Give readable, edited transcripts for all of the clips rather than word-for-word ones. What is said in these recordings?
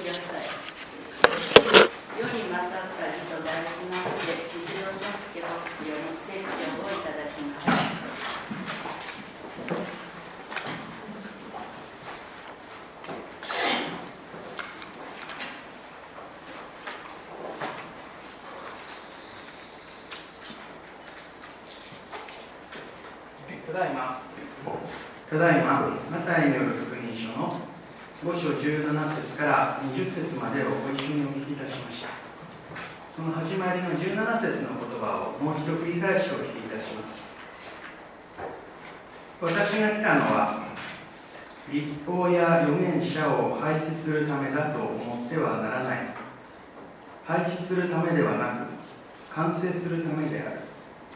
ださい。世に勝った義と題しまして、宍戸俊介牧師より説教をいただきます。 ただいま、マタイによる福音書の5章17節から20節までをご一緒にお聞きいたしました。その始まりの17節の言葉をもう一度繰り返しお聞きいたします。私が来たのは、律法や預言者を廃止するためだと思ってはならない。廃止するためではなく、完成するためである。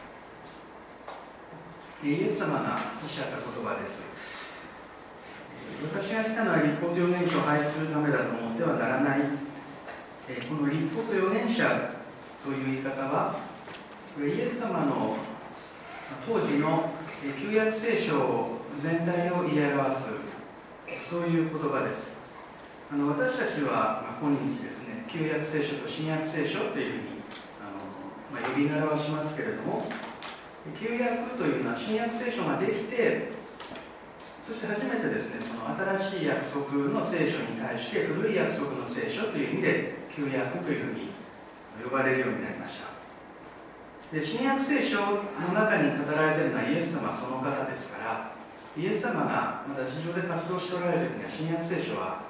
イエス様がおっしゃった言葉です。私が来たのは律法と預言者を廃止するためだと思ってはならない。この律法と預言者という言い方は、イエス様の当時の旧約聖書全体を言い表す、そういう言葉です。私たちは今日ですね、旧約聖書と新約聖書というふうに呼び習わしますけれども、旧約というのは新約聖書ができて、そして初めてですね、その新しい約束の聖書に対して古い約束の聖書という意味で旧約というふうに呼ばれるようになりました。で、新約聖書の中に語られているのはイエス様その方ですから、イエス様がまだ地上で活動しておられる時には新約聖書は、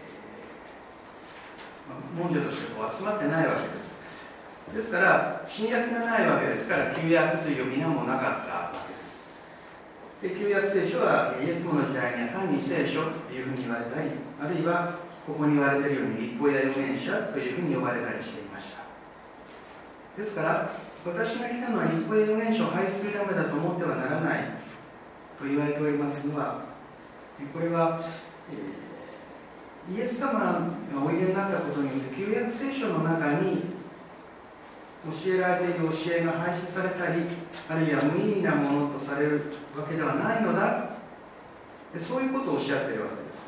文書として集まってないわけです。ですから新約がないわけですから、旧約という呼び名もなかったわけです。で、旧約聖書はイエス様の時代には単に聖書というふうに言われたり、あるいはここに言われているように律法や預言者というふうに呼ばれたりしていました。ですから私が来たのは律法や預言者を廃止するためだと思ってはならないと言われておりますのは、これは、イエス様がおいでになったことによって旧約聖書の中に教えられている教えが廃止されたり、あるいは無意味なものとされるわけではないのだ、そういうことをおっしゃっているわけです。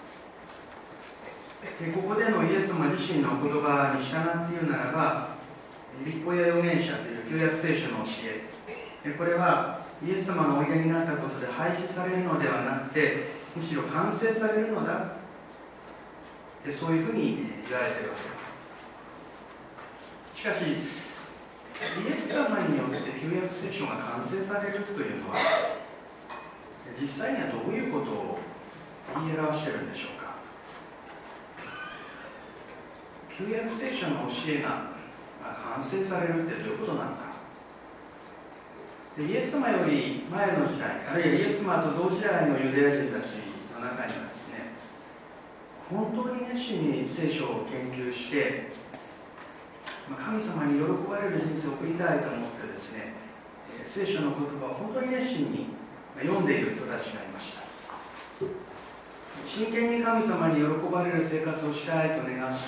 で、ここでのイエス様自身の言葉に従って言うならば、律法や預言者という旧約聖書の教え、これはイエス様がおいでになったことで廃止されるのではなくて、むしろ完成されるのだ、そういうふうに言われているわけです。しかしイエス様によって旧約聖書が完成されるというのは、実際にはどういうことを言い表しているんでしょうか。旧約聖書の教えが完成されるってどういうことなのか。イエス様より前の時代、あるいはイエス様と同時代のユダヤ人たちの中にはですね、本当に熱心に聖書を研究して神様に喜ばれる人生を送りたいと思ってですね、聖書の言葉を本当に熱心に読んでいる人たちがいました。真剣に神様に喜ばれる生活をしたいと願って、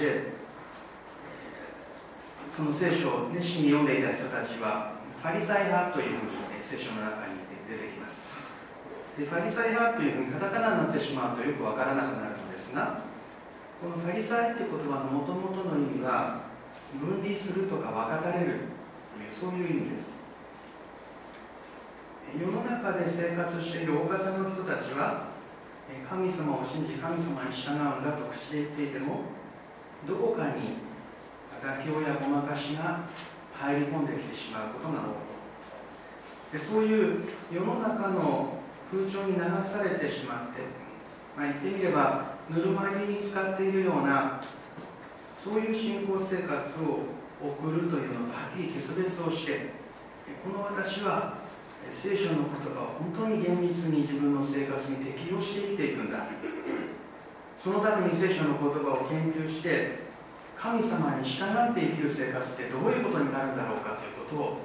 その聖書を熱心に読んでいた人たちはファリサイ派というふうに聖書の中に出てきます。で、ファリサイ派というふうにカタカナになってしまうとよくわからなくなるのですが、このファリサイという言葉のもともとの意味は分離するとか分かたれるという、そういう意味です。世の中で生活している大方の人たちは神様を信じ神様に従うんだと口で言っていても、どこかに妥協やごまかしが入り込んできてしまうことが多い。で、そういう世の中の風潮に流されてしまって、言ってみればぬるま湯に使っているような、そういう信仰生活を送るというのとはっきり決別をして、この私は聖書の言葉を本当に厳密に自分の生活に適用して生きていくんだ、そのために聖書の言葉を研究して神様に従って生きる生活ってどういうことになるんだろうかということを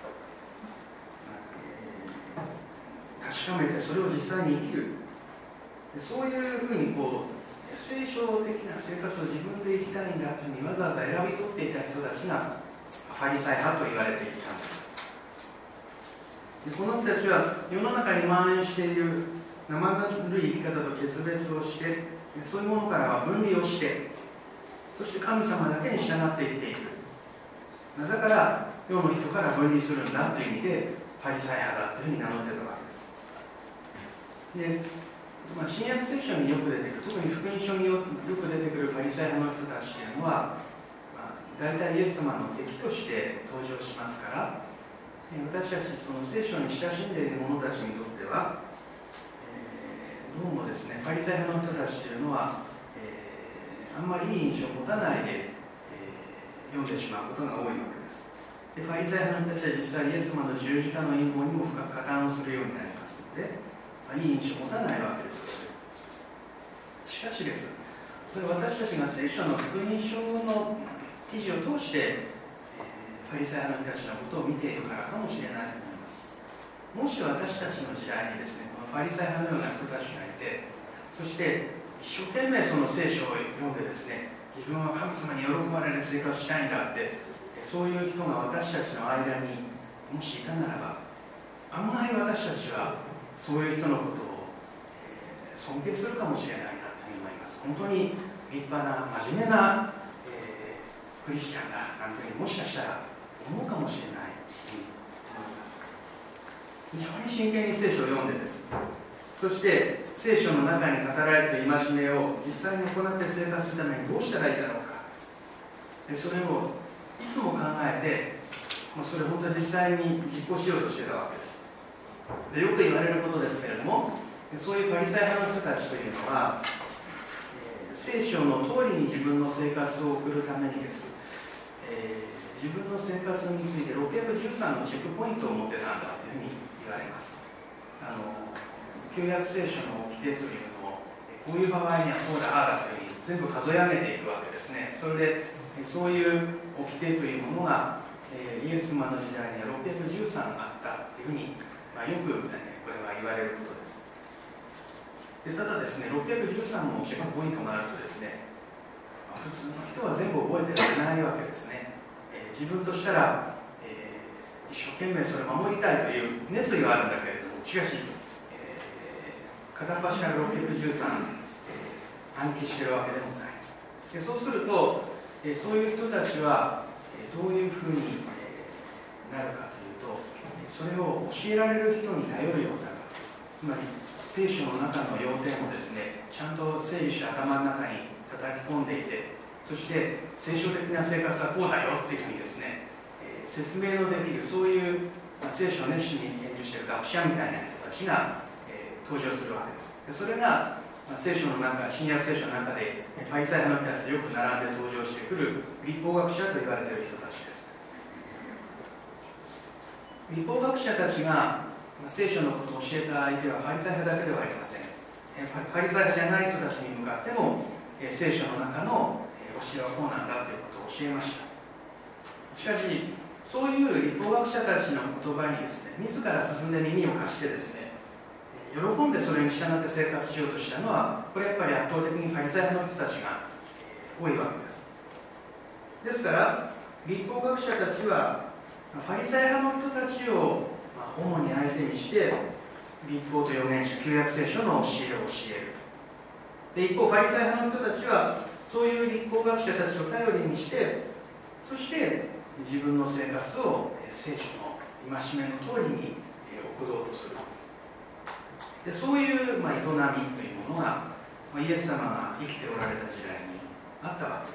確かめて、それを実際に生きる、そういうふうに聖書的な生活を自分で生きたいんだというふうにわざわざ選び取っていた人たちがファリサイ派と言われていたんです。で、この人たちは世の中に蔓延している生ぬるい生き方と決別をして、そういうものからは分離をして、 そして神様だけに従って生きていく。だから世の人から分離するんだという意味でパリサイ派だというふうに名乗っているわけです。で、新約聖書によく出てくる、特に福音書によく出てくるパリサイ派の人たちというのは、大体イエス様の敵として登場しますから、私たちその聖書に親しんでいる者たちにとっては、どうもですね、パリサイ派の人たちというのは、あんまりいい印象を持たないで、読んでしまうことが多いわけです。で、パリサイ派の人たちは実際イエス様の十字架の陰謀にも深く加担をするようになりますので、いい印象を持たないわけです。しかしです、それ私たちが聖書の福音書の記事を通してパリサイ派の人たちのことを見ているからかもしれないと思います。もし私たちの時代にですね、このパリサイ派のような人たちがいて、そして一生懸命その聖書を読んでですね、自分は神様に喜ばれる生活をしたいんだって、そういう人が私たちの間にもしいたならば、案外私たちはそういう人のことを尊敬するかもしれないなと思います。本当に立派な真面目なクリスチャンだなんていうふうにもしかしたら思うかもしれないと思います。非常に真剣に聖書を読んでです。そして聖書の中に語られている戒めを実際に行って生活するためにどうしたらいいだろうか。それをいつも考えて、それを本当に実際に実行しようとしていたわけです。で、よく言われることですけれども、そういうパリサイ派の人たちというのは、聖書の通りに自分の生活を送るためにです、自分の生活について613のチェックポイントを持ってたんだというふうに言われます。旧約聖書の掟というのをこういう場合にはこうだああだというふうに全部数え上げていくわけですね。それでそういう掟というものがイエス様の時代には613あったというふうに、よく、これは言われることです。で、ただですね、613のチェックポイントがあるとですね、普通の人は全部覚えてられないわけですね。自分としたら、一生懸命それを守りたいという熱意はあるんだけれども、しかし、片っ端から613、暗記しているわけでもない。で、そうすると、そういう人たちはどういうふうになるかというと、それを教えられる人に頼るようになるわけです。つまり聖書の中の要点をですね、ちゃんと整理して頭の中に叩き込んでいて、そして聖書的な生活はこうだよっていうふうにですね、説明のできる、そういう、聖書を熱心に研究している学者みたいな人たちが、登場するわけです。で、それが、聖書の中、新約聖書の中でパリサイ派の人たちとよく並んで登場してくる律法学者と言われている人たちです。律法学者たちが聖書のことを教えた相手はパリサイ派だけではありません。パリサイ派じゃない人たちに向かっても聖書の中の教えはこうなんだということを教えました。しかしそういう律法学者たちの言葉にですね、自ら進んで耳を貸してですね、喜んでそれに従って生活しようとしたのは、これやっぱり圧倒的にパリサイ派の人たちが多いわけです。ですから律法学者たちはパリサイ派の人たちを主に相手にして律法と預言者、旧約聖書の教えを教える。で、一方パリサイ派の人たちはそういう律法学者たちを頼りにして、そして自分の生活を聖書の戒めの通りに送ろうとする。で、そういう、営みというものが、イエス様が生きておられた時代にあったわ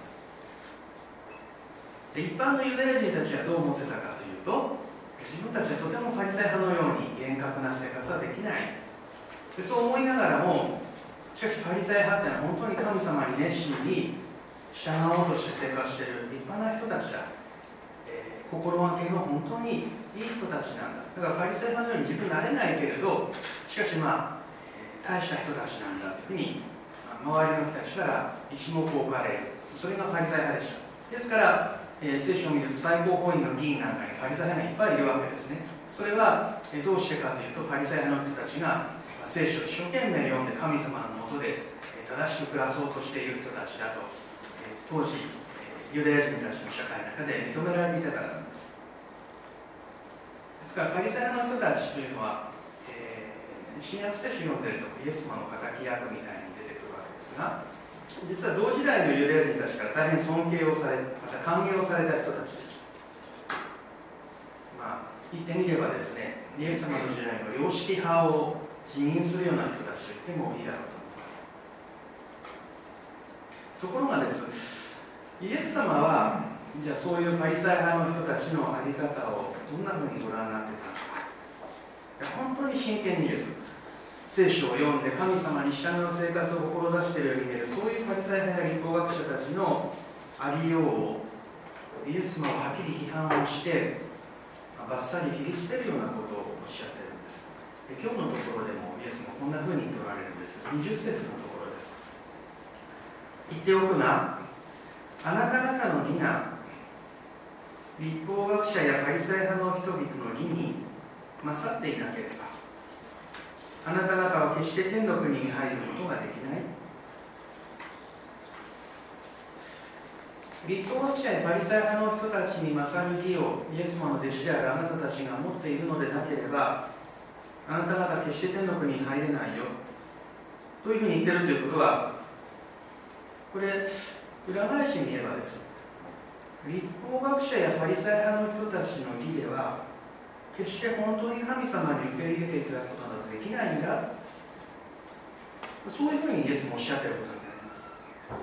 けです。で、一般のユダヤ人たちはどう思ってたかというと、自分たちはとてもパリサイ派のように厳格な生活はできない。で、そう思いながらも、しかしパリサイ派というのは本当に神様に熱心に従おうとして生活している立派な人たちだ。心がけが本当にいい人たちなんだ。だからパリサイ派のように自分になれないけれど、しかし大した人たちなんだというふうに周りの人たちから一目置かれる。それがパリサイ派でした。ですから、聖書を見ると最高法院の議員なんかにパリサイ派がいっぱいいるわけですね。それはどうしてかというと、パリサイ派の人たちが聖書を一生懸命読んで神様のもとで正しく暮らそうとしている人たちだと、当時ユダヤ人たちの社会の中で認められていたからなんです。ですからパリサイ派の人たちというのは、新約聖書を読んでいるとイエス様の敵役みたいに出てくるわけですが、 実は同時代のユダヤ人たちから大変尊敬をされ、また歓迎をされた人たちです。言ってみればですね、イエス様の時代の良識派を自認するような人たちと言ってもいいだろうと思います。ところがです、イエス様はじゃあそういうファリサイ派の人たちの在り方をどんなふうにご覧になってたのか、本当に真剣にです、聖書を読んで神様に従う生活を志しているように見える、そういうファリサイ派や律法学者たちのありようをイエス様をはっきり批判をしてバッサリ切り捨てるようなことをおっしゃっているんです。今日のところでもイエスもこんなふうに言っておられるんです。20節のところです。言っておくが、あなた方の義が律法学者やファリサイ派の人々の義に勝っていなければ、あなた方は決して天の国に入ることができない。律法学者やファリサイ派の人たちに勝る義をイエス様の弟子であるあなたたちが持っているのでなければ、あなた方決して天の国に入れないよというふうに言っているということは、これ裏返しに言えばです、律法学者やファリサイ派の人たちの義では決して本当に神様に受け入れていただくことなどできないんだ、そういうふうにイエスもおっしゃっていることになります。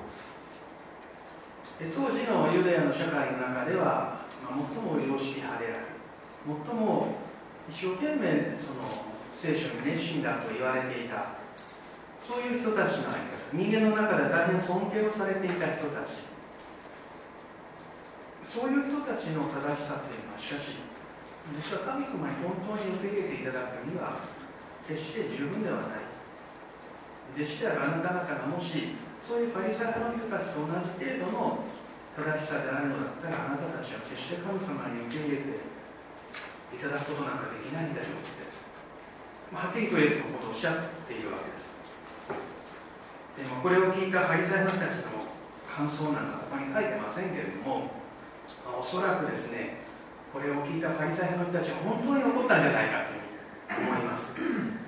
当時のユダヤの社会の中では、最も良識派である、最も一生懸命その聖書に熱心だと言われていた、そういう人たちの間、人間の中で大変尊敬をされていた人たち、そういう人たちの正しさというのは、しかし実は神様に本当に受け入れていただくには決して十分ではない。弟子であるあなた方がもしそういうファリサイ派の人たちと同じ程度の正しさであるのだったら、あなたたちは決して神様に受け入れていただくことなんかできないんだよって、はっきりとイエスのことをおっしゃっているわけです。でもこれを聞いたファリサイ派の人たちの感想なんかここに書いてませんけれども、おそらくですね、これを聞いたファリサイ派の人たちは本当に怒ったんじゃないかというふうに思います。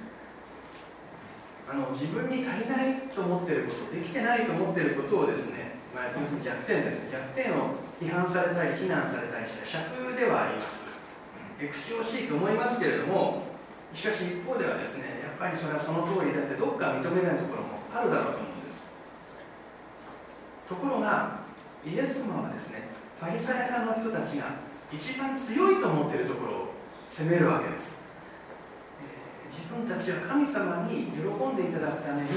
自分に足りないと思っていること、できてないと思っていることをですね、要するに弱点ですね、弱点を批判されたり非難されたりした尺ではあります。口惜しいと思いますけれども、しかし一方ではですね、やっぱりそれはその通りだってどっか認めないところもあるだろうと思うんです。ところがイエス様はですね、ファリサイ派の人たちが一番強いと思っているところを責めるわけです。自分たちは神様に喜んでいただくために、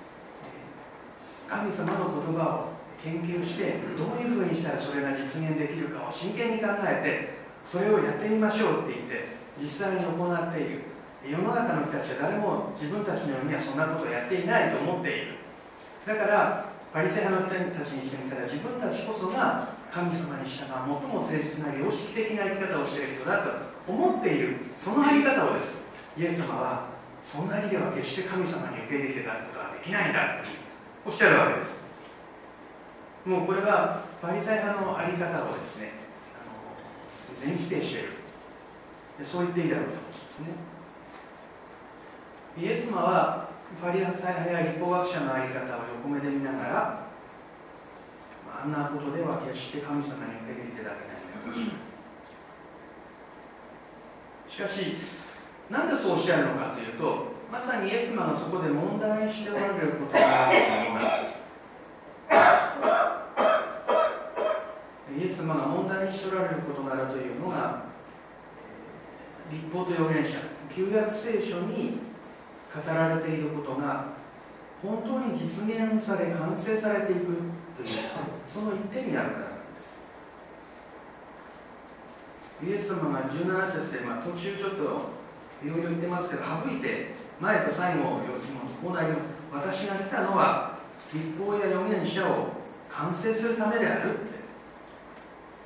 神様の言葉を研究してどういうふうにしたらそれが実現できるかを真剣に考えて、それをやってみましょうって言って実際に行っている。世の中の人たちは誰も自分たちのようにはそんなことをやっていないと思っている。だからファリサイ派の人たちにしてみたら、自分たちこそが神様に従う最も誠実な良識的な生き方をしている人だと思っている。そのあり方をです、イエス様はそんな義では決して神様に受け入れていただくことはできないんだとおっしゃるわけです。もうこれはファリサイ派のあり方をですね、全否定している。そう言っていいだろうと思うんですね。イエス様はファリサイ派や律法学者のあり方を横目で見ながら、あんなことでは決して神様に受け入れていただけないのかもしれない。しかしなんでそうおっしゃるのかというと、まさにイエス様がそこで問題にしておられることがあるというのが、イエス様が問題にしておられることがあるというのが、律法と預言者、旧約聖書に語られていることが本当に実現され完成されていくという、その一点にあるからなんです。イエス様が17節で、途中ちょっといろいろ言ってますけど、省いて前と最後を読むとこうなります。私が来たのは律法や預言者を完成するためであるって、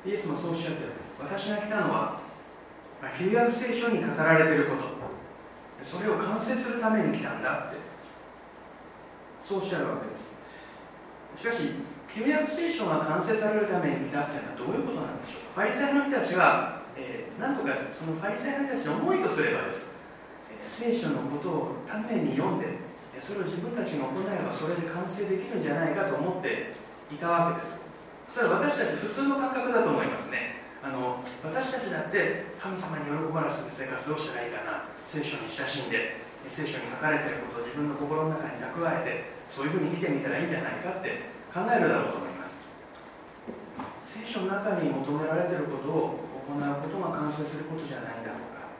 イエスもそうおっしゃってるんです。私が来たのは旧約聖書に語られていること、それを完成するために来たんだって、そうおっしゃるわけです。しかし旧約聖書が完成されるために来たというのはどういうことなんでしょうか。ファリサイの人たちはなんとかそのファリサイの人たちの思いとすればです、聖書のことを丹念に読んでそれを自分たちが行えばそれで完成できるんじゃないかと思っていたわけです。それは私たち普通の感覚だと思いますね。私たちだって神様に喜ばれる生活どうしたらいいかな、聖書に親しんで聖書に書かれていることを自分の心の中に蓄えて、そういうふうに生きてみたらいいんじゃないかって考えるだろうと思います。聖書の中に求められていることを行うことが完成することじゃないんだろうか。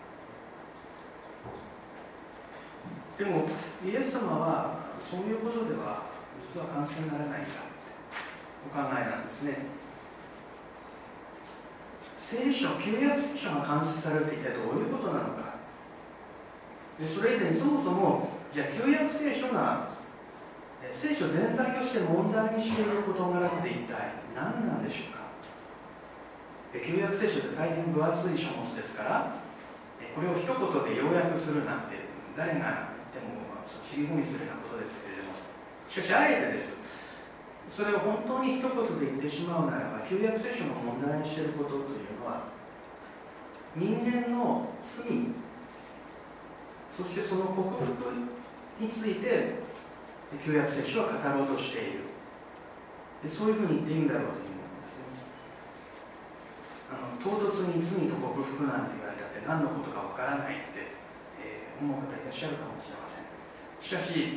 でもイエス様はそういうことでは実は完成にならないんだお考えなんですね。聖書、旧約聖書が完成されるって一体どういうことなのか。でそれ以前にそもそもじゃあ旧約聖書が聖書全体として問題にしている事柄って一体何なんでしょうか。旧約聖書って大変分厚い書物ですから、これを一言で要約するなんて誰が言っても尻込みするようなことですけれども、しかしあえてです。それを本当に一言で言ってしまうならば、旧約聖書の問題にしていることというのは、人間の罪、そしてその克服について旧約聖書は語ろうとしている。そういうふうに言っていいんだろうという思いますね。唐突に罪と克服なんて言われたって何のことかわからないって、思う方いらっしゃるかもしれません。しかし、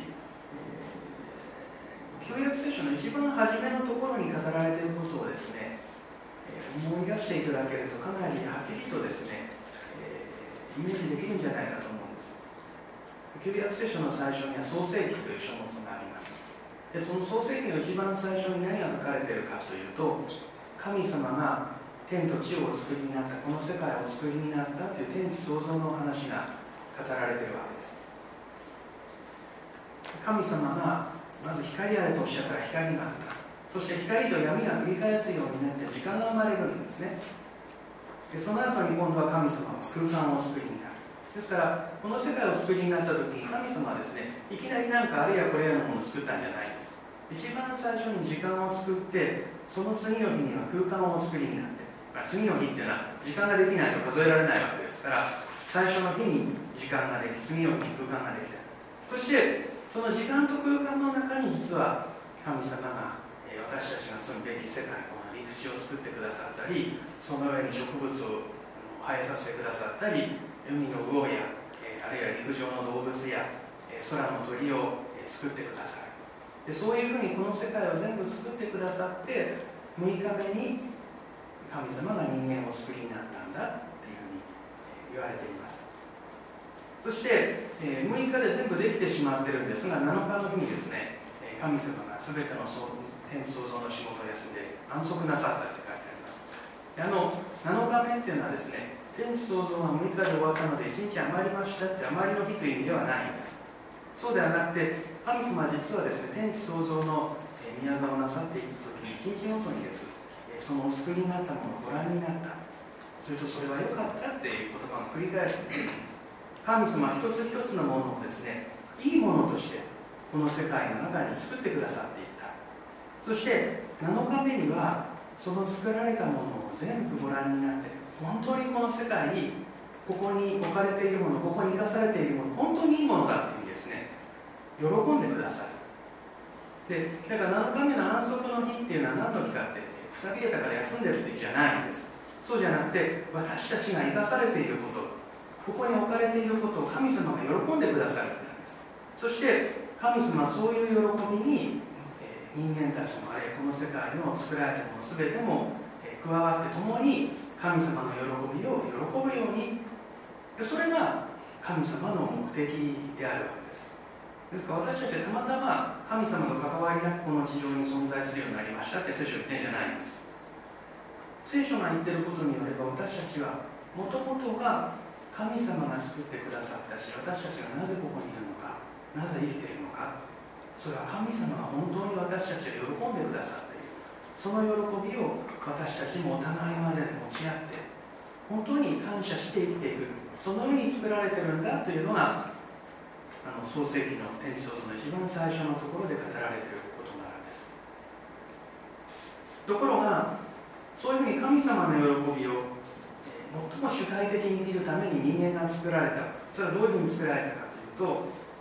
旧約聖書の一番初めのところに語られていることをですね、思い出していただけるとかなりはっきりとですね、イメージできるんじゃないかと思うんです。旧約聖書の最初には創世記という書物があります。でその創世記の一番最初に何が書かれているかというと、神様が天と地をお作りになった、この世界をお作りになったという天地創造の話が語られているわけです。神様がまず光あれとおっしゃったら光があった。そして光と闇が繰り返すようになって時間が生まれるんですね。でその後に今度は神様は空間をお作りになる。ですからこの世界をお作りになった時に神様はですね、いきなりなんかあれやこれやのものを作ったんじゃないんです。一番最初に時間を作って、その次の日には空間をお作りになって、次の日っていうのは時間ができないと数えられないわけですから、最初の日に時間ができ、次の日に空間ができた。そしてその時間と空間の中に実は神様が私たちが住むべき世界の陸地を作ってくださったり、その上に植物を生えさせてくださったり、海の魚やあるいは陸上の動物や空の鳥を作ってくださる。でそういうふうにこの世界を全部作ってくださって、6日目に神様が人間をお作りになったんだっていうふうに言われています。そして6日で全部できてしまってるんですが、7日の日にですね、神様が全ての天地創造の仕事を休んで安息なさったって書いてあります。7日目っていうのはですね、天地創造が6日で終わったので1日余りましたって余りの日という意味ではないんです。そうではなくて、神様は実はですね、天地創造の宮沢をなさっていくときに1日ごとにです、そのお作りになったものをご覧になった。それとそれは良かったっていう言葉を繰り返すんです。神様は一つ一つのものをですね、いいものとしてこの世界の中に作ってくださっていった。そして7日目にはその作られたものを全部ご覧になって、本当にこの世界にここに置かれているもの、ここに生かされているもの、本当にいいものだっていうですね、喜んでくださる。でだから7日目の安息の日っていうのは何の日かって、くたびれたから休んでるって日じゃないんです。そうじゃなくて、私たちが生かされていること、ここに置かれていることを神様が喜んでくださるんです。そして神様はそういう喜びに人間たちのあれこの世界の作られたもの全ても加わって共に神様の喜びを喜ぶように、それが神様の目的であるわけです。ですから私たちはたまたま神様の関わりなくこの地上に存在するようになりましたって聖書言ってんじゃないんです。聖書が言ってることによれば、私たちはもともとが神様が作ってくださったし、私たちがなぜここにいるのか、なぜ生きているのか、それは神様が本当に私たちを喜んでくださっている。その喜びを私たちもお互いまで持ち合って本当に感謝して生きていく、そのように作られているんだというのが創世記の天地創造の一番最初のところで語られていることなんです。ところがそういうふうに神様の喜びを最も主体的に生きるために人間が作られた。それはどういうふうに作られたかというと、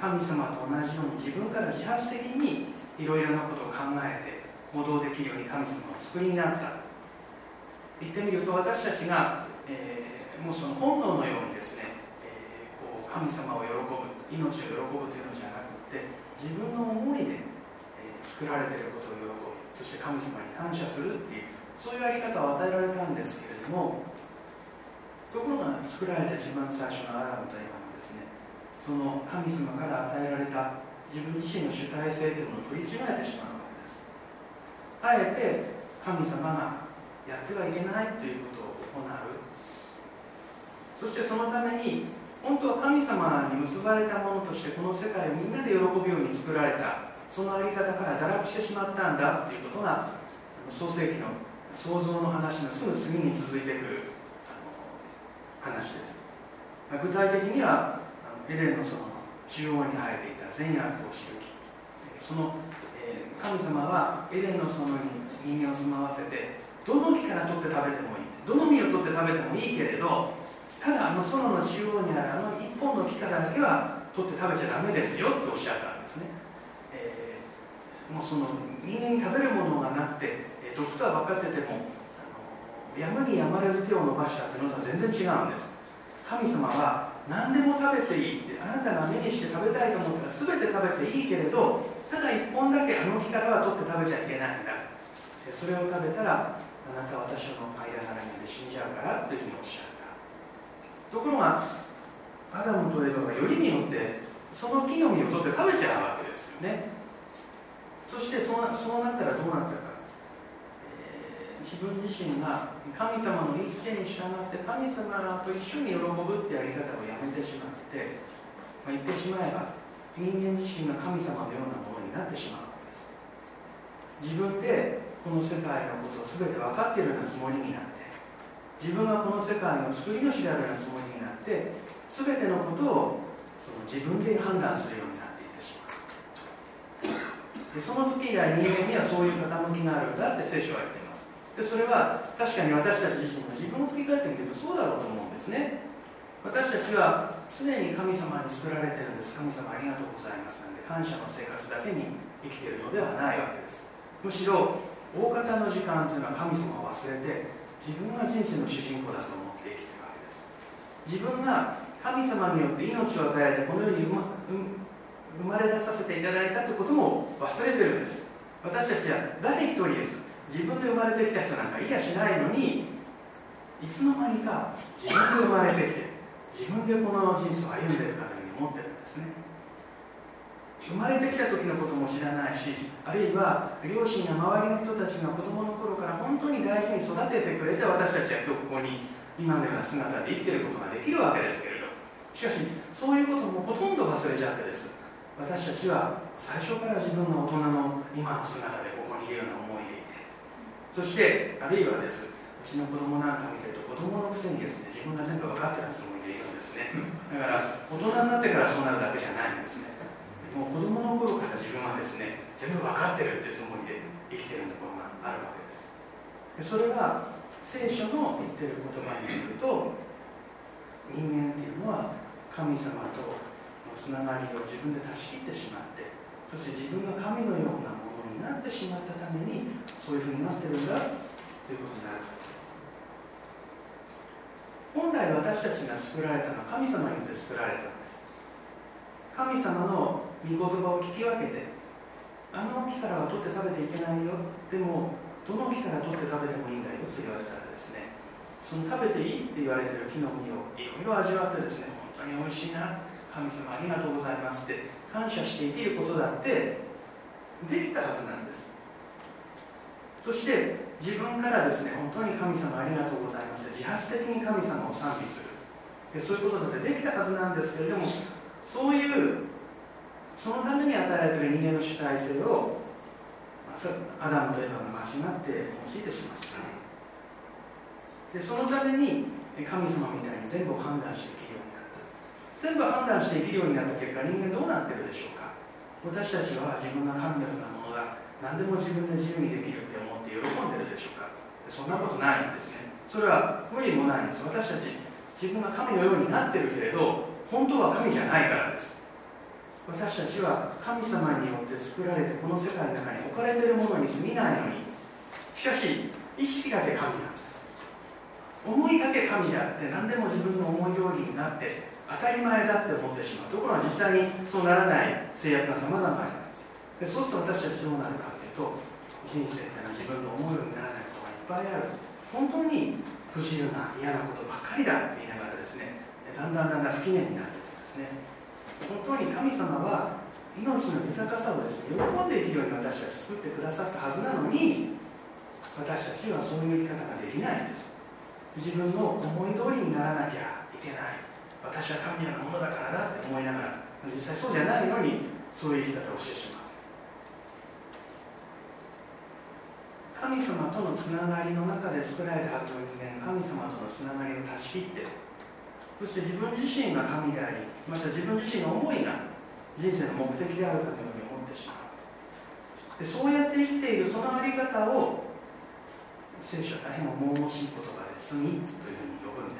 神様と同じように自分から自発的にいろいろなことを考えて行動できるように神様をお作りになった。言ってみると私たちが、もうその本能のようにですね、こう神様を喜ぶ、命を喜ぶというのじゃなくて、自分の思いで、作られていることを喜ぶ、そして神様に感謝するっていう、そういうやり方を与えられたんですけれども、ところが作られた一番最初のアダムとエバもですね、その神様から与えられた自分自身の主体性というものを取り違えてしまうわけです。あえて神様がやってはいけないということを行う。そしてそのために本当は神様に結ばれたものとしてこの世界をみんなで喜ぶように作られた、そのあり方から堕落してしまったんだということが創世記の創造の話のすぐ次に続いてくる話です。具体的にはエデンのその中央に生えていた善悪を知る木、その神様はエデンの園に人間を住まわせて、どの木から取って食べてもいい、どの実を取って食べてもいいけれど、ただ園の中央にある一本の木からだけは取って食べちゃダメですよっておっしゃったんですね。もうその人間に食べるものがなくて毒とは分かっててもやむにやまれず手を伸ばしたというのとは全然違うんです。神様は何でも食べていいって、あなたが目にして食べたいと思ったら全て食べていいけれど、ただ一本だけあの木からは取って食べちゃいけないんだ、それを食べたらあなたは私の間柄にで死んじゃうからというふうにおっしゃった。ところがアダムとエバがよりによってその木の実を取って食べちゃうわけですよね。そしてそうなったらどうなったか、自分自身が神様の言いつけに従って神様と一緒に喜ぶってやり方をやめてしまって、言ってしまえば人間自身が神様のようなものになってしまうわけです。自分でこの世界のことを全て分かっているようなつもりになって、自分がこの世界の救い主であるようなつもりになって、全てのことをその自分で判断するようになっていってしまう。でその時以来人間にはそういう傾きがあるんだって聖書は言っています。でそれは確かに私たち自身も自分を振り返ってみるとそうだろうと思うんですね。私たちは常に神様に作られているんです。神様ありがとうございますなんで感謝の生活だけに生きているのではないわけです。むしろ大方の時間というのは神様を忘れて自分が人生の主人公だと思って生きているわけです。自分が神様によって命を与えてこの世に生まれ出させていただいたということも忘れてるんです。私たちは誰一人です。自分で生まれてきた人なんかいやしないのに、いつの間にか自分で生まれてきて自分でこの人生を歩んでいるかのように思ってるんですね。生まれてきた時のことも知らないし、あるいは両親や周りの人たちが子供の頃から本当に大事に育ててくれて、私たちは今日ここに今のような姿で生きていることができるわけですけれど、しかしそういうこともほとんど忘れちゃってです。私たちは最初から自分の大人の今の姿でここにいるような思いでいて、そしてあるいはです、うちの子供なんか見てると子供のくせにですね、自分が全部分かってるつもりでいるんですね。だから大人になってからそうなるだけじゃないんですね。もう子供の頃から自分はですね、全部分かってるっていうつもりで生きてるところがあるわけです。でそれは聖書の言ってる言葉によると、人間っていうのは神様とのつながりを自分で断ち切ってしまって、そして自分が神のようなものになってしまったためにそういうふうになってるんだということになる。本来私たちが作られたのは神様によって作られたんです。神様の御言葉を聞き分けて、あの木からは取って食べていけないよ、でもどの木から取って食べてもいいんだよと言われたらですね、その食べていいって言われている木の実をいろいろ味わってですね、本当に美味しいな、神様ありがとうございますって感謝して生きることだってできたはずなんです。そして自分からですね、本当に神様ありがとうございますって自発的に神様を賛美する、そういうことだってできたはずなんですけれども、そういうそのために与えられている人間の主体性をアダムとエバが間違って用いてしまった。でそのために神様みたいに全部を判断して生きるようになった。全部判断して生きるようになった結果、人間どうなってるでしょうか。私たちは自分が神のようなものだ、何でも自分で自由にできるって思って喜んでるでしょうか。そんなことないんですね。それは無理もないんです。私たち自分が神のようになってるけれど本当は神じゃないからです。 私たちは神様によって作られてこの世界の中に置かれているものに過ぎないのに、しかし意識だけ神なんです。思いだけ神であって、何でも自分の思い通りになって当たり前だって思ってしまう。ところが実際にそうならない制約が様々あります。でそうすると私たちどうなるかというと、人生ってのは自分の思うようにならないことがいっぱいある。本当に不自由な嫌なことばっかりだって言いながらですね、だんだん不機嫌になっていくんですね。本当に神様は命の豊かさをですね、喜んで生きるように私たち作ってくださったはずなのに、私たちはそういう生き方ができないんです。自分の思い通りにならなきゃいけない、私は神のものだからだって思いながら、実際そうじゃないのにそういう生き方をしてしまう。神様とのつながりの中で作られたはずの人間、神様とのつながりを断ち切って、そして自分自身が神であり、また自分自身の思いが人生の目的であるかというふうに思ってしまう。でそうやって生きているそのあり方を聖書は大変重々しい言葉で罪というふうに呼ぶんです。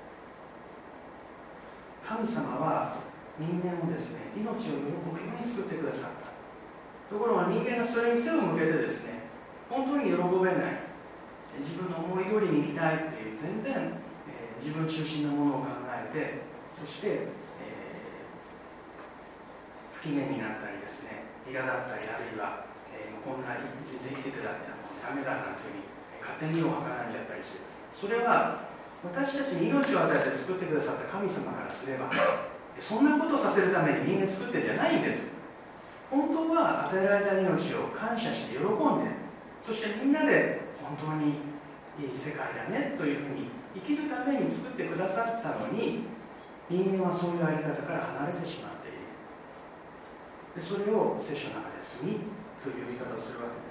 神様は人間をですね、命を喜ぶように作ってくださった。ところが人間がそれに背を向けてですね、本当に喜べない、自分の思い通りに生きたいっていう全然、自分中心のものを考えて、そして、不機嫌になったりですね、苛立ったり、あるいは、こんな人生生きててだってダメだなんていうふうに勝手に意をはからんじゃったりする。それは私たちに命を与えて作ってくださった神様からすれば、そんなことをさせるために人間作ってるんじゃないんです。本当は与えられた命を感謝して喜んで、そしてみんなで本当にいい世界だねというふうに生きるために作ってくださったのに、人間はそういうあり方から離れてしまっている。でそれを聖書の中で罪という呼び方をするわけです。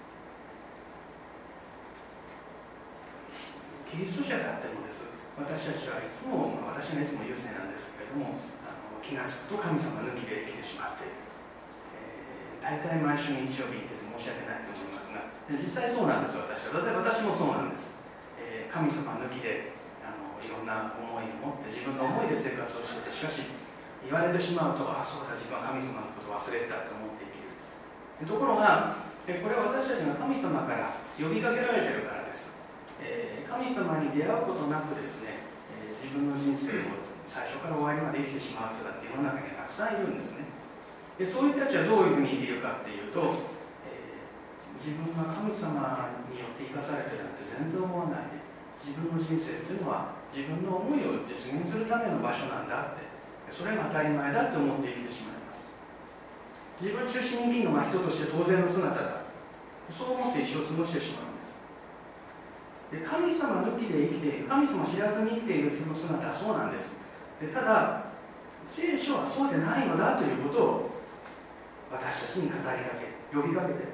キリスト者であってもです、私たちはいつも、私がいつも優先なんですけれども、気がつくと神様抜きで生きてしまっている。大体毎週日曜日って申し訳ないと思いますが、実際そうなんです。私もそうなんです。神様抜きでいろんな思いを持って自分の思いで生活をしていて、しかし言われてしまうと、ああそうだ、自分は神様のことを忘れてたと思って生きる。ところがこれは私たちが神様から呼びかけられているからです。神様に出会うことなくですね、自分の人生を最初から終わりまで生きてしまう人だって世の中にはたくさんいるんですね。でそういう人たちはどういうふうに生きるかっていうと、自分が神様によって生かされてるなんて全然思わないで、自分の人生っていうのは自分の思いを実現するための場所なんだって、それが当たり前だって思って生きてしまいます。自分中心に生きるのが人として当然の姿だ、そう思って一生過ごしてしまうんです。で神様抜きで生きている、神様知らずに生きている人の姿はそうなんです。でただ聖書はそうでないのだということを私たちに語りかけ、呼びかけている。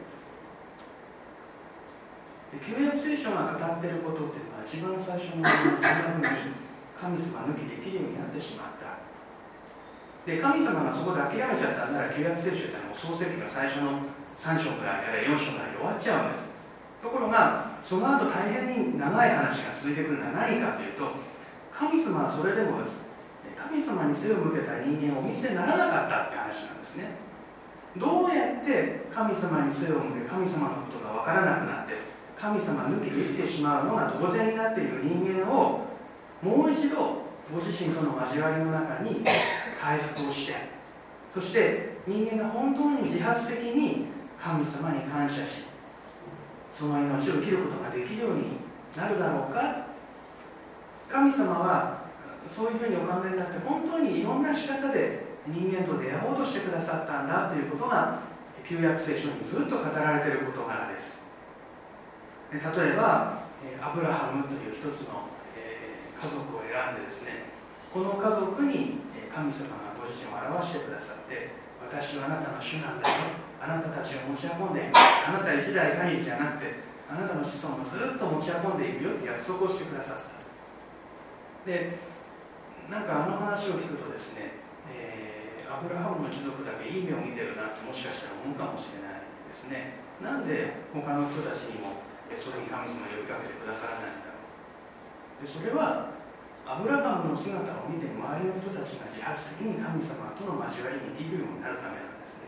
旧約聖書が語っていることっていうのは、一番最初のそんなふうに神様抜きで生きるようになってしまった。で神様がそこで諦めちゃったんなら、旧約聖書ってもう創世記が最初の3章ぐらいから4章ぐらいで終わっちゃうんです。ところがその後大変に長い話が続いてくるのは何かというと、神様はそれでもです、神様に背を向けた人間をお見せにならなかったって話なんですね。どうやって神様に背を向け、神様のことが分からなくなって神様抜きで生きてしまうのが当然になっている人間を、もう一度ご自身との交わりの中に回復をして、そして人間が本当に自発的に神様に感謝し、その命を生きることができるようになるだろうか。神様はそういうふうにお考えになって、本当にいろんな仕方で人間と出会おうとしてくださったんだということが旧約聖書にずっと語られている事柄です。例えばアブラハムという一つの家族を選んでですね、この家族に神様がご自身を表してくださって、私はあなたの主なんだよ、あなたたちを持ち運んでいく、あなた一代限りじゃなくてあなたの子孫をずっと持ち運んでいくよって約束をしてくださった。でなんかあの話を聞くとですね、アブラハムの一族だけいい目を見てるなってもしかしたら思うかもしれないですね。なんで他の人たちにもそれに神様呼びかけてくださらないんだろう。でそれはアブラハムの姿を見て周りの人たちが自発的に神様との交わりに生きるようになるためなんですね。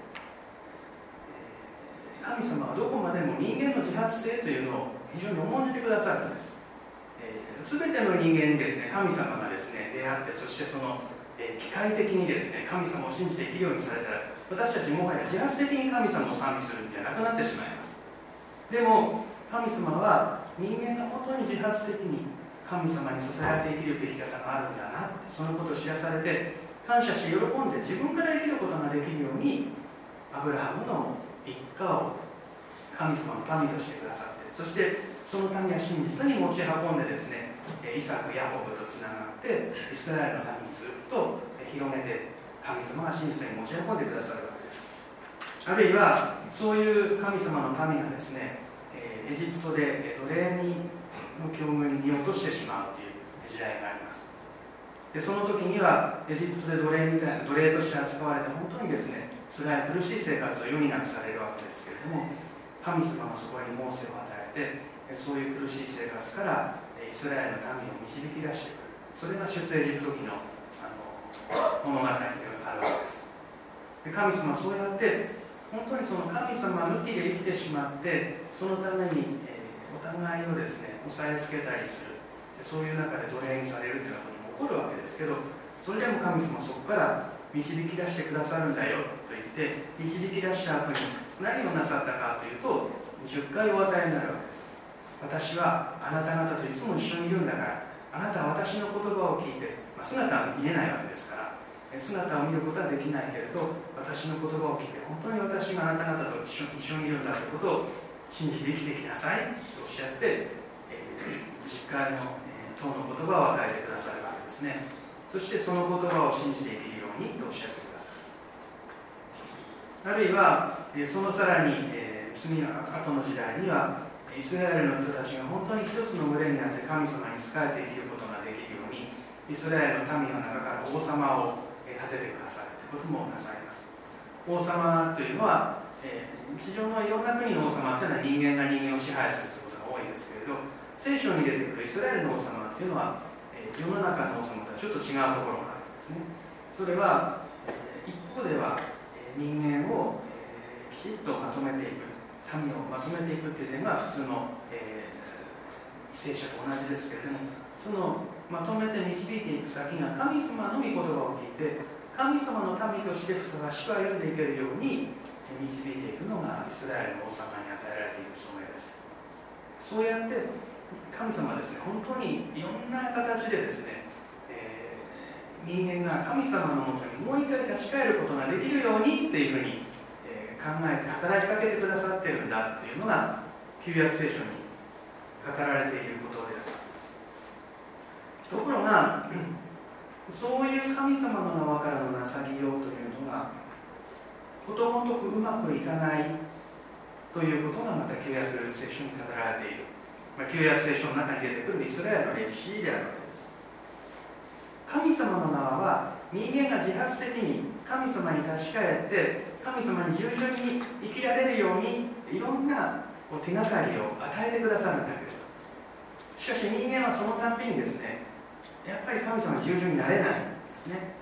神様はどこまでも人間の自発性というのを非常に重んじてくださるんです。全ての人間にですね、神様がですね、出会って、そしてその、機械的にですね、神様を信じて生きるようにされたら、私たちもはや自発的に神様を賛美するんじゃなくなってしまいます。でも神様は人間が本当に自発的に神様に支えられて生きるべき方があるんだなって、そのことを知らされて感謝し喜んで自分から生きることができるように、アブラハムの一家を神様の民としてくださって、そしてその民は真実に持ち運んでですね、イサク、ヤコブとつながってイスラエルの民にずっと広めて、神様が真実に持ち運んでくださるわけです。あるいはそういう神様の民がですね、エジプトで奴隷の境遇に身を落としてしまうという時代があります。でその時にはエジプトで奴隷として扱われて本当にですね、辛い苦しい生活を余儀なくされるわけですけれども、神様がそこにモーセを与えて、そういう苦しい生活からイスラエルの民を導き出してくる、それが出エジプト記の物語であるわけです。で神様はそうやって本当にその神様抜きで生きてしまって、そのために、お互いをですね押さえつけたりする、そういう中で奴隷にされるというようなことも起こるわけですけど、それでも神様はそこから導き出してくださるんだよと言って、導き出した後に何をなさったかというと、10回お与えになるわけです。私はあなた方といつも一緒にいるんだから、あなたは私の言葉を聞いて、姿は見えないわけですから、姿を見ることはできないけれど、私の言葉を聞いて、本当に私があなた方と一緒にいるんだということを信じて生きてきなさいとおっしゃって、10回の党の言葉を与えてくださるわけですね。そしてその言葉を信じて生きるようにとおっしゃってくださる。あるいはそのさらに次の後の時代には、イスラエルの人たちが本当に一つの群れになって神様に仕えて生きることができるように、イスラエルの民の中から王様を立ててくださるということもなさいます。王様というのは、地上のいろんな国の王様というのは人間が人間を支配するということが多いですけれど、聖書に出てくるイスラエルの王様というのは、世の中の王様とはちょっと違うところがあるんですね。それは、一方では人間をきちっとまとめていく、民をまとめていくという点が普通の、聖書と同じですけれども、そのまとめて導いていく先が神様の御言葉を聞いて、神様の民としてふさわしく歩んでいけるように導いていくのがイスラエルの王様に与えられている務めです。そうやって神様はですね、本当にいろんな形でですね、人間が神様のもとにもう一回立ち返ることができるようにっていうふうに、考えて働きかけてくださっているんだっていうのが旧約聖書に語られていることであります。ところがそういう神様の側からのなさぎようというのがことごとくうまくいかないということがまた旧約聖書に語られている、旧約聖書の中に出てくるイスラエルの歴史であるわけです。神様の側は人間が自発的に神様に立ち返って神様に従順に生きられるようにいろんな手がかりを与えてくださるんだけど、しかし人間はそのたんびにですね、やっぱり神様に従順になれないんですね。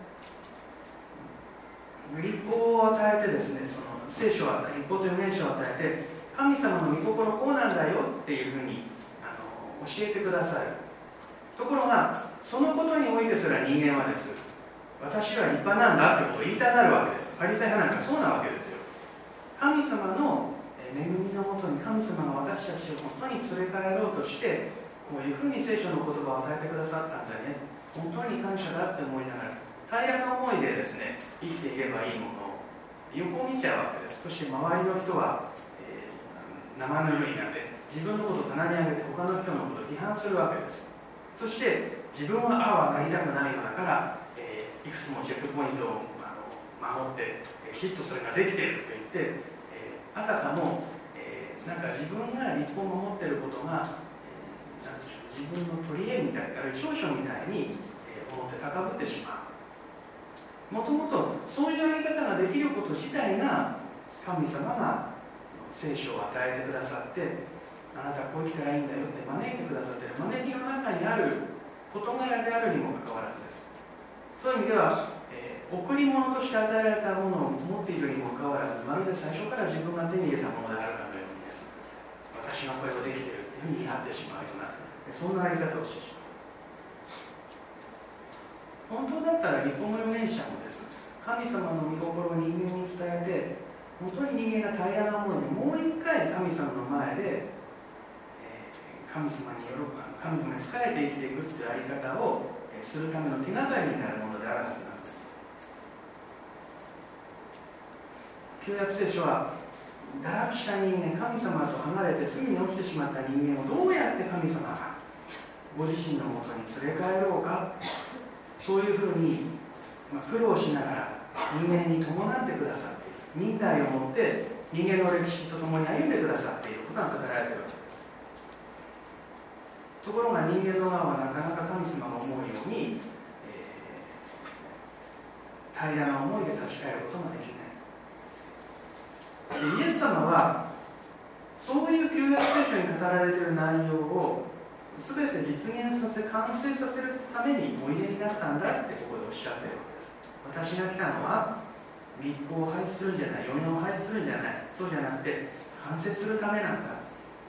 律法を与えてですね、その聖書は律法という名称を与えて、神様の御心こうなんだよっていうふうに教えてくださる。ところがそのことにおいてすら人間はです、私は立派なんだということを言いたがるわけです。パリサイ派なんかそうなわけですよ。神様の恵みのもとに神様が私たちを本当に連れ帰ろうとしてこういうふうに聖書の言葉を与えてくださったんだね、本当に感謝だって思いながら平らな思いでですね生きていけばいいものを横を見ちゃうわけです。そして周りの人は、生ぬるいなんで自分のことを棚に上げて他の人のことを批判するわけです。そして自分はああはなりたくないのだから、いくつもチェックポイントを守ってきちっとそれができていると言って、あたかも、なんか自分が立法を守っていることが、自分の取り柄みたい、あるいは長所みたいに、思って高ぶってしまう。もともとそういうやり方ができること自体が神様が聖書を与えてくださって、あなたこう生きたらいいんだよって招いてくださっている招きの中にある事柄であるにもかかわらずです。そういう意味では、贈り物として与えられたものを持っているにもかかわらず、まるで最初から自分が手に入れたものであるかのようにです。私がこれをできているというふうに言い張ってしまうような、そんなあり方をしてしまう。本当だったら立法の預言者もです。神様の御心を人間に伝えて、本当に人間が平らなものでもう一回神様の前で、神様に仕えて生きていくというあり方をするための手がかりになるものであるはずなんです。旧約聖書は堕落した人間、神様と離れて罪に落ちてしまった人間をどうやって神様がご自身のもとに連れ帰ろうか、そういうふうに苦労しながら人間に伴ってくださっている、忍耐を持って人間の歴史とともに歩んでくださっていることが語られているわけです。ところが人間の側はなかなか神様が思うように、平らな思いで立ち返ることができない。イエス様はそういう旧約聖書に語られている内容を全て実現させ、完成させるためにおいでになったんだってここでおっしゃっているわけです。私が来たのは立法を廃止するんじゃない、予言を廃止するんじゃない、そうじゃなくて完成するためなんだ。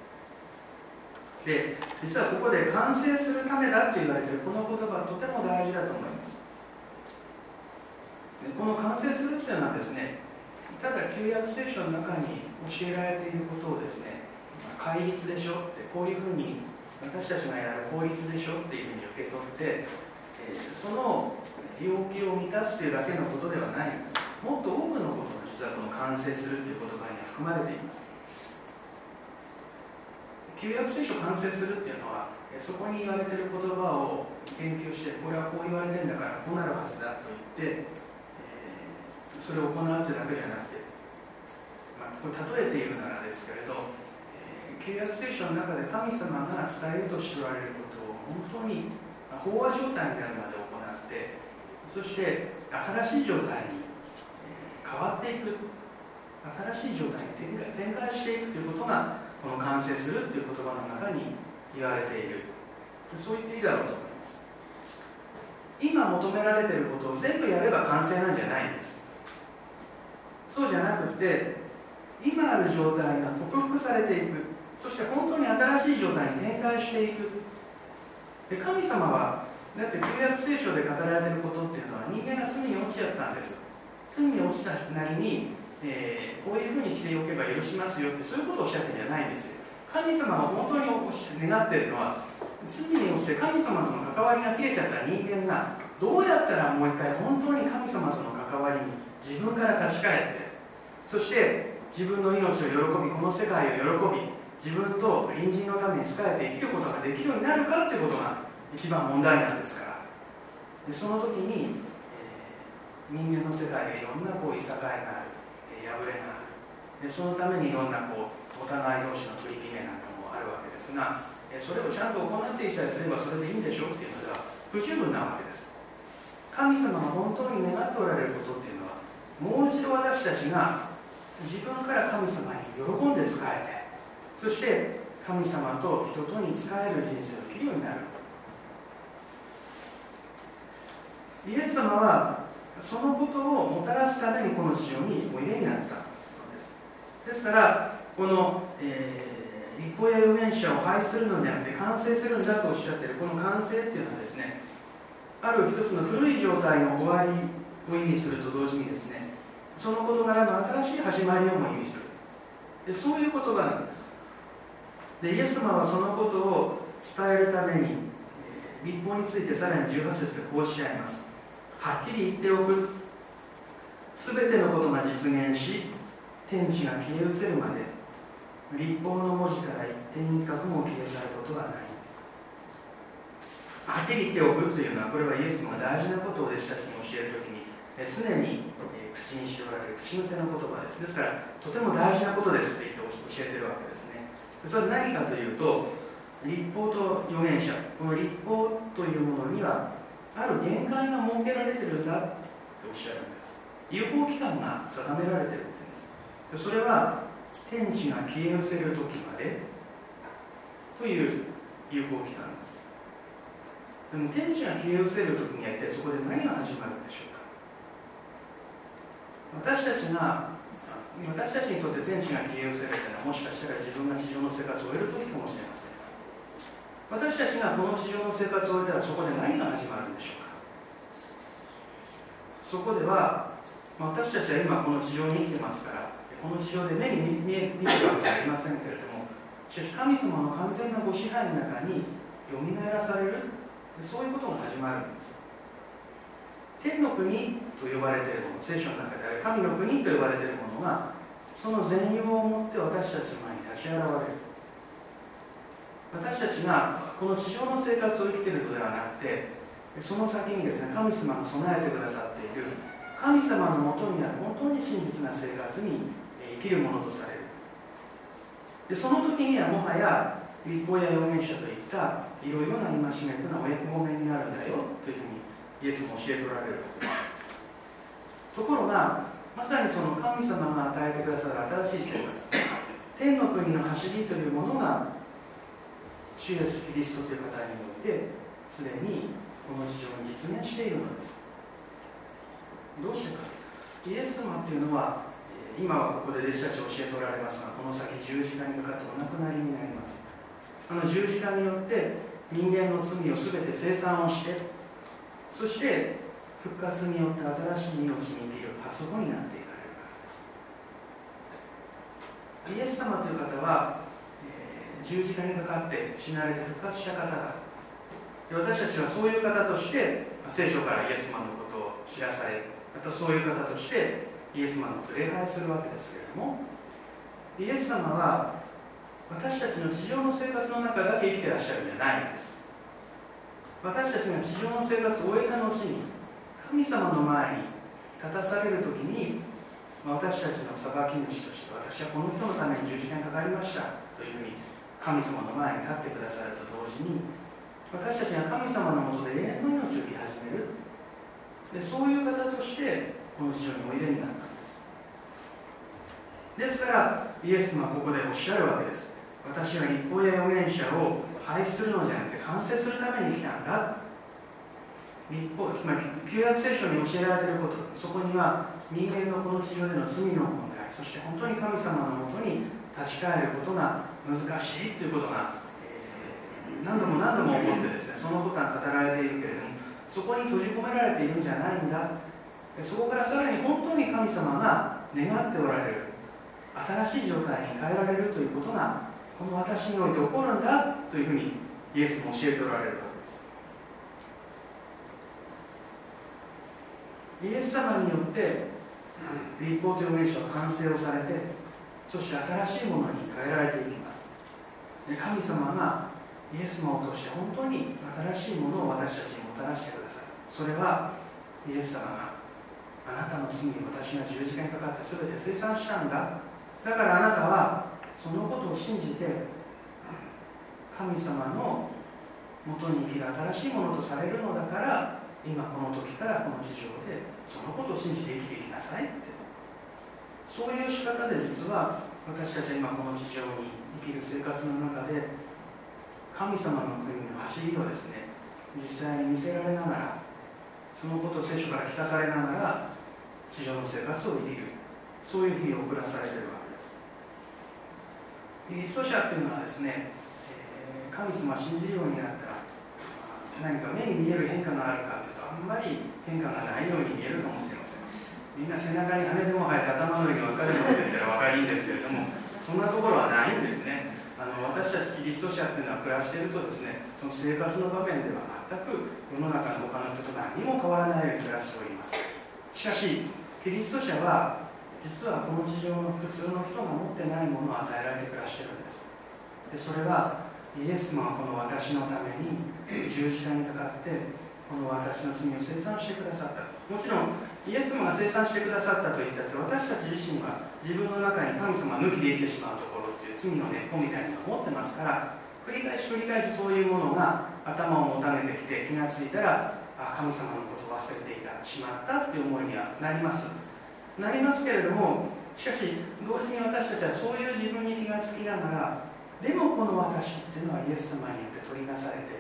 で、実はここで完成するためだって言われているこの言葉はとても大事だと思います。でこの完成するっていうのはですね、ただ旧約聖書の中に教えられていることをですね、戒律でしょって、こういうふうに私たちがやる法律でしょっていうふうに受け取って、その要求を満たすというだけのことではないんです。もっと多くのことが実はこの完成するという言葉には含まれています。旧約聖書完成するっていうのは、そこに言われている言葉を研究して、これはこう言われてるんだからこうなるはずだと言って、それを行うというだけじゃなくて、これ例えているならですけれど、旧約聖書の中で神様が伝えようとしておられることを本当に飽和状態になるまで行って、そして新しい状態に変わっていく、新しい状態に展開していくということがこの完成するという言葉の中に言われている、そう言っていいだろうと思います。今求められていることを全部やれば完成なんじゃないんです。そうじゃなくて、今ある状態が克服されていく、そして本当に新しい状態に展開していく。で、神様はだって旧約聖書で語られていることっていうのは、人間が罪に落ちちゃったんです。罪に落ちたなりに、こういうふうにしておけば許しますよって、そういうことをおっしゃってるんじゃないんですよ。神様が本当に願っているのは、罪に落ちて神様との関わりが切れちゃった人間がどうやったらもう一回本当に神様との関わりに自分から立ち返って、そして自分の命を喜び、この世界を喜び、自分と隣人のために仕えて生きることができるようになるかということが一番問題なんですから。でその時に、人間の世界でいろんないさかいがある、破れがある。でそのためにいろんなお互い同士の取り決めなんかもあるわけですが、それをちゃんと行っていさえすればそれでいいんでしょうっていうのでは不十分なわけです。神様が本当に願っておられることっていうのは、もう一度私たちが自分から神様に喜んで仕えて、そして神様と人とに仕える人生を生きるようになる。イエス様はそのことをもたらすためにこの地上においでになったのです。ですからこの、立法や預言者を廃止するのではなくて完成するんだとおっしゃっているこの完成っていうのはですね、ある一つの古い状態の終わりを意味すると同時にですね、その事柄の新しい始まりをも意味する。でそういう言葉なんです。でイエス様はそのことを伝えるために、立法についてさらに18節でこうおっしゃいます。はっきり言っておく。すべてのことが実現し、天地が消え失せるまで、立法の文字から一点一画も消え去ることはない。はっきり言っておくというのは、これはイエス様が大事なことを弟子たちに教えるときに、常に口にしておられる口癖の言葉です。ですから、とても大事なことですって言って教えているわけですね。それは何かというと、立法と預言者、この立法というものには、ある限界が設けられているんだっておっしゃるんです。有効期間が定められているんです。それは、天地が消え失せる時までという有効期間です。 でも天使が消え失せる時には一体そこで何が始まるんでしょうか。私たちにとって天使が消え失せるというのは、もしかしたら自分が地上の生活を終える時かもしれません。私たちがこの地上の生活を終えたらそこで何が始まるんでしょうか。そこでは私たちは今この地上に生きてますから、この地上で目に見るわけではありませんけれども、しかし神様の完全なご支配の中によみがえらされる、そういうことが始まるんです。天の国と呼ばれているもの、聖書の中である神の国と呼ばれているものが、その全容をもって私たちの前に立ち現れる。私たちがこの地上の生活を生きているのではなくて、その先にですね、神様が備えてくださっている神様のもとにある本当に真実な生活に生きるものとされる。でその時にはもはや律法や預言者といったいろいろな戒めというのはお役御免になるんだよというふうにイエスも教えておられる。ところがまさにその神様が与えてくださる新しい生活、天の国の走りというものが主イエスキリストという方においてすでにこの地上に実現しているのです。どうしてか。イエス様というのは今はここで弟子たちを教えておられますが、この先十字架にかかってお亡くなりになります。十字架によって人間の罪を全て清算をして、そして復活によって新しい命に生きるそこになっていかれるからです。イエス様という方は、十字架にかかって死なれて復活した方だ。私たちはそういう方として聖書からイエス様のことを知らされ、またそういう方としてイエス様のことを礼拝するわけですけれども、イエス様は私たちの地上の生活の中だけ生きていらっしゃるんじゃないんです。私たちが地上の生活を終えた後に神様の前に立たされるときに、私たちの裁き主として私はこの人のために十字架にかかりましたというふうに神様の前に立ってくださると同時に、私たちが神様のもとで永遠の命を生き始める。でそういう方としてこの地上においでになったんです。ですからイエス様はここでおっしゃるわけです。私は律法や預言者を廃止するのじゃなくて完成するために来たんだ。律法、つまり旧約聖書に教えられていること、そこには人間のこの地上での罪の問題、そして本当に神様のもとに立ち返ることが難しいということが、何度も何度も思ってですね、そのことが語られているけれども、そこに閉じ込められているんじゃないんだ。そこからさらに本当に神様が願っておられる新しい状態に変えられるということがこの私において起こるんだというふうにイエスも教えておられるわけです。イエス様によって律法と預言書は完成をされて、そして新しいものに変えられていきます。で神様がイエス様を通して本当に新しいものを私たちにもたらしてくださる。それはイエス様があなたの罪を私が十字架にかかって全て清算したんだ。だからあなたはそのことを信じて神様のもとに生きる新しいものとされるのだから、今この時からこの地上でそのことを信じて生きていきなさいって、そういう仕方で実は私たちは今この地上に生きる生活の中で神様の国の走りをですね、実際に見せられながら、そのことを聖書から聞かされながら地上の生活を生きる、そういう日を送らされているわけです。キリスト者というのはですね、神様を信じるようになったら何か目に見える変化があるかというと、あんまり変化がないように見えるかもしれません。みんな背中に羽でも生えて頭の上に分かるのって言ったら分かりいいんですけれども、そんなところはないんですね。私たちキリスト者というのは暮らしているとですね、その生活の場面では全く世の中の他の人と何も変わらないように暮らしております。しかしキリスト者は実はこの地上の普通の人が持ってないものを与えられて暮らしているんです。でそれはイエス様はこの私のために十字架にかかってこの私の罪を清算してくださった。もちろんイエス様が清算してくださったと言ったって、私たち自身は自分の中に神様抜きで生きてしまうところっていう罪の根っこみたいなのを持ってますから、繰り返しそういうものが頭をもたげてきて、気がついたら神様のことを忘れてしまったっていう思いにはなりますけれども、しかし同時に私たちはそういう自分に気がつきながら、でもこの私っていうのはイエス様によって取りなされて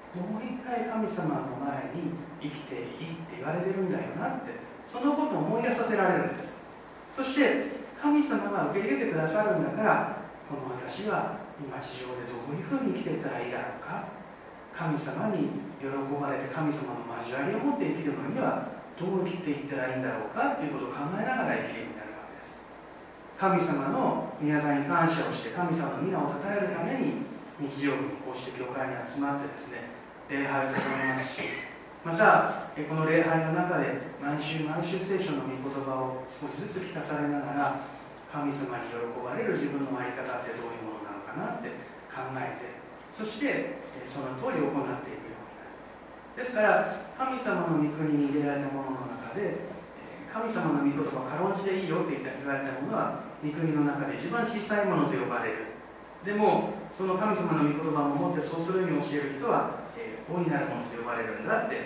もう一回神様の前に生きていいって言われてるんだよなって、そのことを思い出させられるんです。そして神様が受け入れてくださるんだから、この私は今地上でどういうふうに生きていったらいいだろうか、神様に喜ばれて神様の交わりを持って生きるのにはどう生きていったらいいんだろうかということを考えながら生きるようになるわけです。神様の宮座に感謝をして、神様の皆を称えるために日曜日にこうして教会に集まってですね、礼拝をされますし、またこの礼拝の中で毎週毎週聖書の御言葉を少しずつ聞かされながら、神様に喜ばれる自分の在り方ってどういうものなのかなって考えて、そしてその通り行っていくようになる。ですから神様の御国に入れられたものの中で、神様の御言葉軽んじていいよって言われたものは御国の中で一番小さいものと呼ばれる。でもその神様の御言葉を守ってそうするように教える人は大いなるものと呼ばれるんだって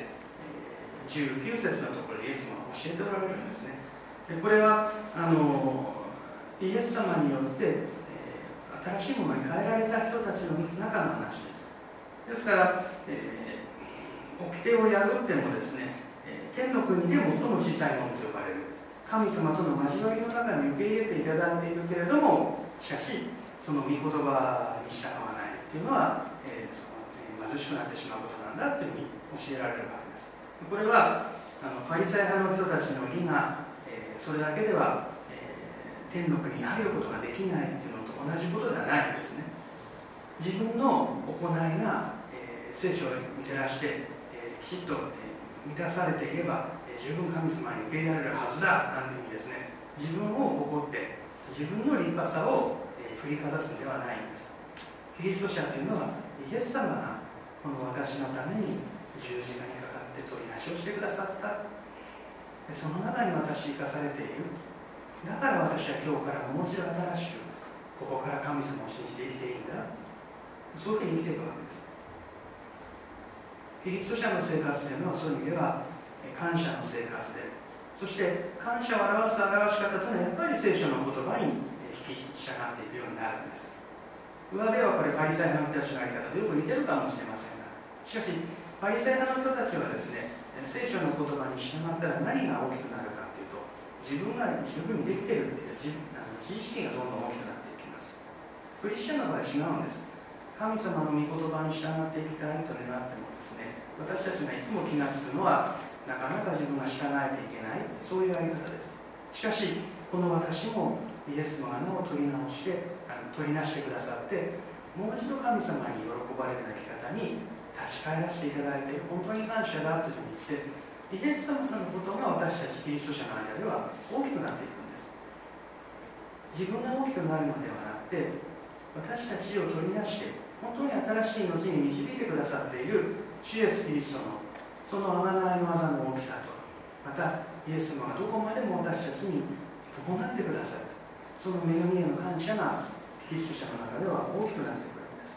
、19節のところでイエス様が教えておられるんですね。でこれはイエス様によって、新しいものに変えられた人たちの中の話です。ですから、掟を破ってもですね、天の国で最も小さいものと呼ばれる神様との交わりの中に受け入れていただいているけれども、しかしその御言葉に従わないというのは、貧しくなってしまうことなんだというふうに教えられるわけです。これはパリサイ派の人たちの義が、それだけでは、天の国に入ることができないというのと同じことではないんですね。自分の行いが、聖書を見照らして、きちっと、満たされていれば、十分神様に受け入れられるはずだなんていうふうにですね、自分を誇って自分の立派さを、振りかざすのではないんです。キリスト者というのはイエス様がこの私のために十字架にかかって取りなしをしてくださった。その中に私生かされている。だから私は今日からもう一度新しくここから神様を信じて生きていいんだ。そういうふうに生きていくわけです。キリスト者の生活というのはそういう意味では感謝の生活で、そして感謝を表し方というのはやっぱり聖書の言葉に引き従っていくようになるんです。上ではこれパリサイ派の人たちのやり方とよく似てるかもしれませんが、しかしパリサイ派の人たちはですね、聖書の言葉に従ったら何が大きくなるかというと、自分が十分にできているという自意識がどんどん大きくなっていきます。クリスチャンの場合は違うんです。神様の御言葉に従っていきたいと願ってもですね、私たちがいつも気がつくのはなかなか自分が従えていけない、そういうやり方です。しかしこの私もイエスの穴を取りなしてくださって、もう一度神様に喜ばれる生き方に立ち返らせていただいて本当に感謝だというふうに言って、イエス様のことが私たちキリスト者の間では大きくなっていくんです。自分が大きくなるのではなくて、私たちを取り出して本当に新しい命に導いてくださっている主イエスキリストのその贖いの技の大きさと、またイエス様がどこまでも私たちに伴ってくださる、その恵みへの感謝がキリスト者の中では大きくなってくるんです。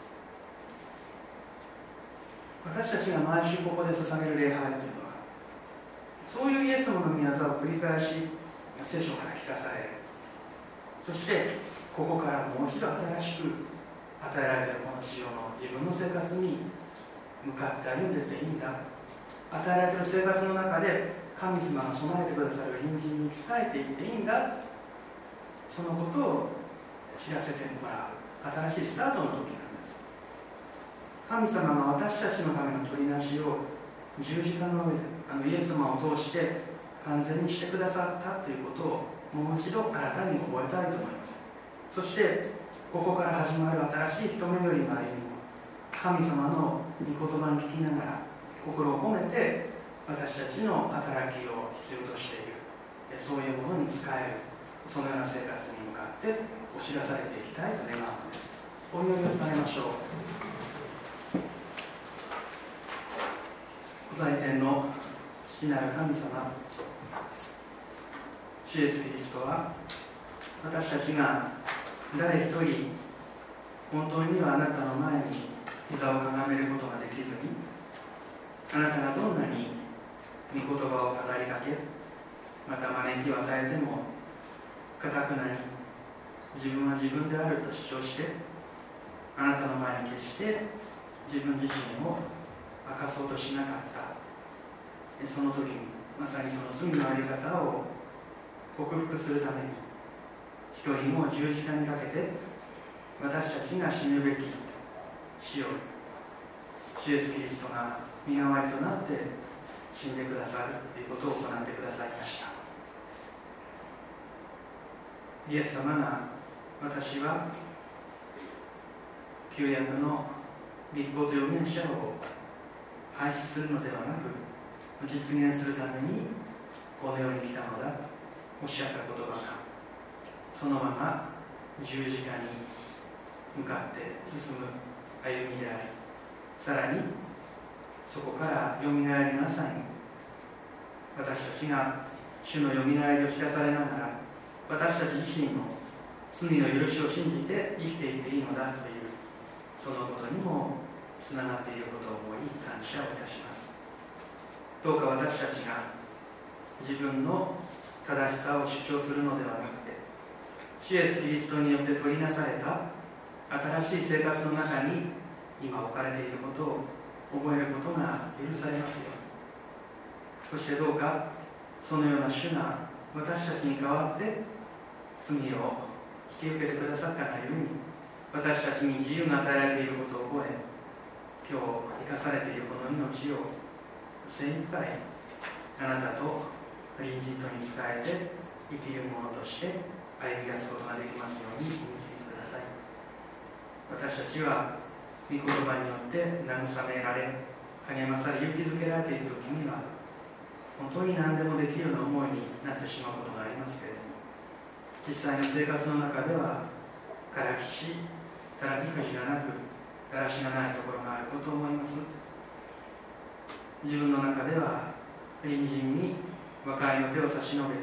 私たちが毎週ここで捧げる礼拝というのは、そういうイエス様の御業を繰り返し聖書から聞かされる。そしてここからもう一度新しく与えられているこの地上の自分の生活に向かって歩んでいっていいんだ。与えられている生活の中で神様が備えてくださる隣人に仕えていっていいんだ。そのことを知らせてもらう新しいスタートの時なんです。神様が私たちのための取りなしを十字架の上でイエス様を通して完全にしてくださったということをもう一度新たに覚えたいと思います。そしてここから始まる新しい一目よりの歩みも、神様の御言葉に聞きながら心を込めて私たちの働きを必要としている、そういうものに使える、そのような生活に向かって押し出されていきたいと願うのです。お祈りをされましょう。御在天の父なる神様、主イエスキリストは私たちが誰一人本当にはあなたの前に膝をかがめることができずに、あなたがどんなに御言葉を語りかけ、また招きを与えてもかたくなに自分は自分であると主張して、あなたの前に決して自分自身を明かそうとしなかった。その時にまさにその罪の在り方を克服するために、一人も十字架にかけて私たちが死ぬべき死を主イエスキリストが身代わりとなって死んでくださるということを行ってくださいました。イエス様が、私は旧約の律法と預言者を廃止するのではなく実現するためにこの世に来たのだとおっしゃった言葉が、そのまま十字架に向かって進む歩みであり、さらにそこからよみがえりの朝に私たちが主のよみがえりを知らされながら、私たち自身の罪の許しを信じて生きていっていいのだという、そのことにもつながっていることを思い感謝をいたします。どうか私たちが自分の正しさを主張するのではなくて、主イエスキリストによって取りなされた新しい生活の中に今置かれていることを覚えることが許されますように。そしてどうかそのような主が私たちに代わって罪を引き受けてくださったがゆえに、私たちに自由が与えられていることを覚え、今日生かされているこの命を精一杯あなたと隣人とに仕えて生きる者として歩み出すことができますようにお導きください。私たちは御言葉によって慰められ、励まされ、勇気づけられている時には本当に何でもできるような思いになってしまうことがありますけれども、実際の生活の中ではからき育児がなくだらしがないところがあることを思います。自分の中では隣人に和解の手を差し伸べ、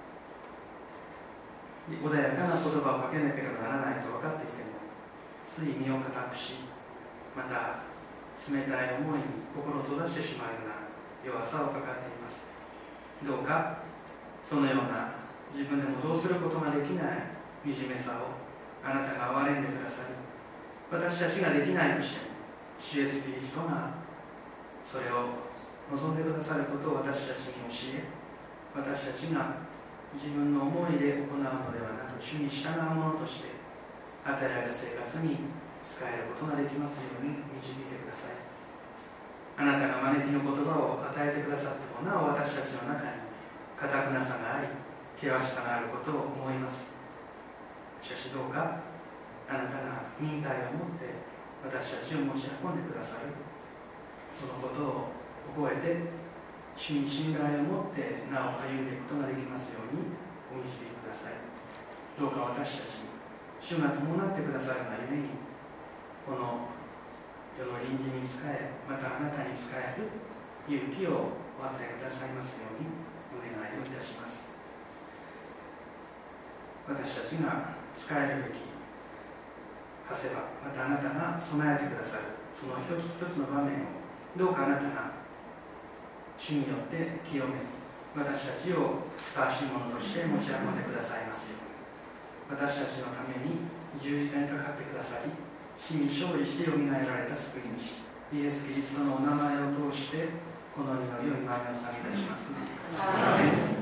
穏やかな言葉をかけなければならないと分かっていても、つい身を固くし、また冷たい思いに心を閉ざしてしまうような弱さを抱えています。どうかそのような自分でもどうすることができない惨めさをあなたが憐れんでくださり、私たちができないとしても主イエスキリストがそれを望んでくださることを私たちに教え、私たちが自分の思いで行うのではなく主に従うものとして与えられた生活に使えることができますように導いてください。あなたが招きの言葉を与えてくださってもなお私たちの中に堅くなさがあり険しさがあることを思います。しかしどうかあなたが忍耐を持って私たちを持ち運んでくださる、そのことを覚えて主に信頼を持ってなお歩んでいくことができますようにお導きください。どうか私たちに主が伴ってくださるがゆえに、この世の臨時に仕え、またあなたに仕える勇気をお与えくださいますようにお願いをいたします。私たちが仕えるべきはせば、またあなたが備えてくださるその一つ一つの場面をどうかあなたが主によって清め、私たちをふさわしいものとして持ち運んでくださいますように。私たちのために十字架にかかってくださり、死に勝利してよみがえられた救い主イエス・キリストのお名前を通してこの祈りを今にお捧げいたします。アーメン。